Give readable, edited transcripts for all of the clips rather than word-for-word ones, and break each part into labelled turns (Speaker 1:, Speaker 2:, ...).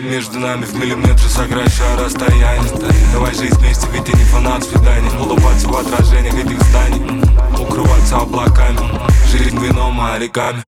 Speaker 1: между нами в миллиметре, сокращая расстояние. Давай жить вместе, ведь ты не фанат свиданий. Улыбаться в отражениях этих зданий, укрываться облаками. Жизнь вином, а реками.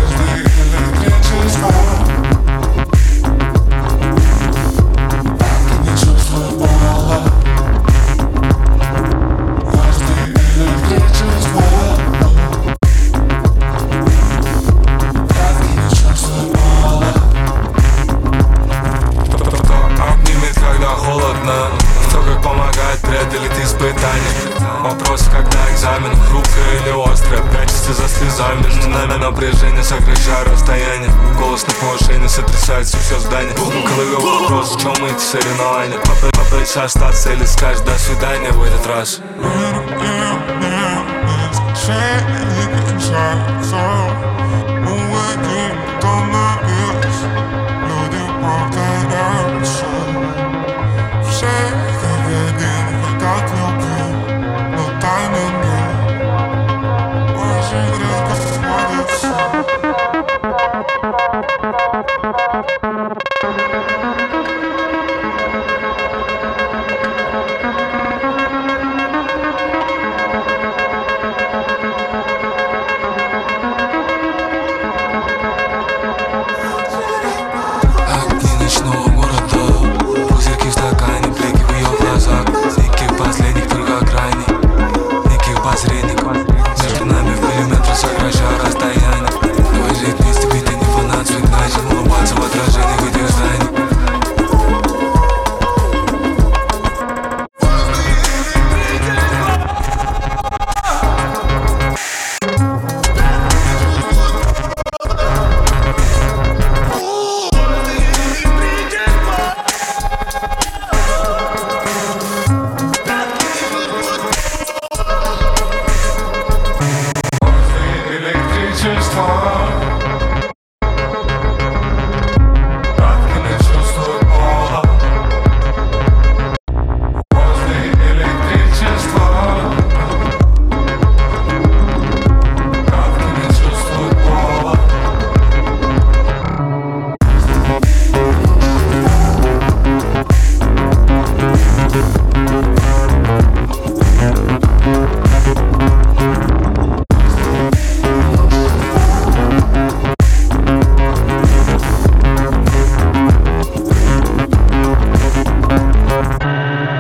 Speaker 1: Кто как помогает преодолеть испытания. Вопрос, когда экзамен, хрупкое или острое, прячется за слезами. Между нами напряжение, сокращая расстояние. Голос на повышение, сотрясается все здание. В голове вопрос, в чем эти соревнования. Попытайся остаться или скажешь до свидания в этот раз.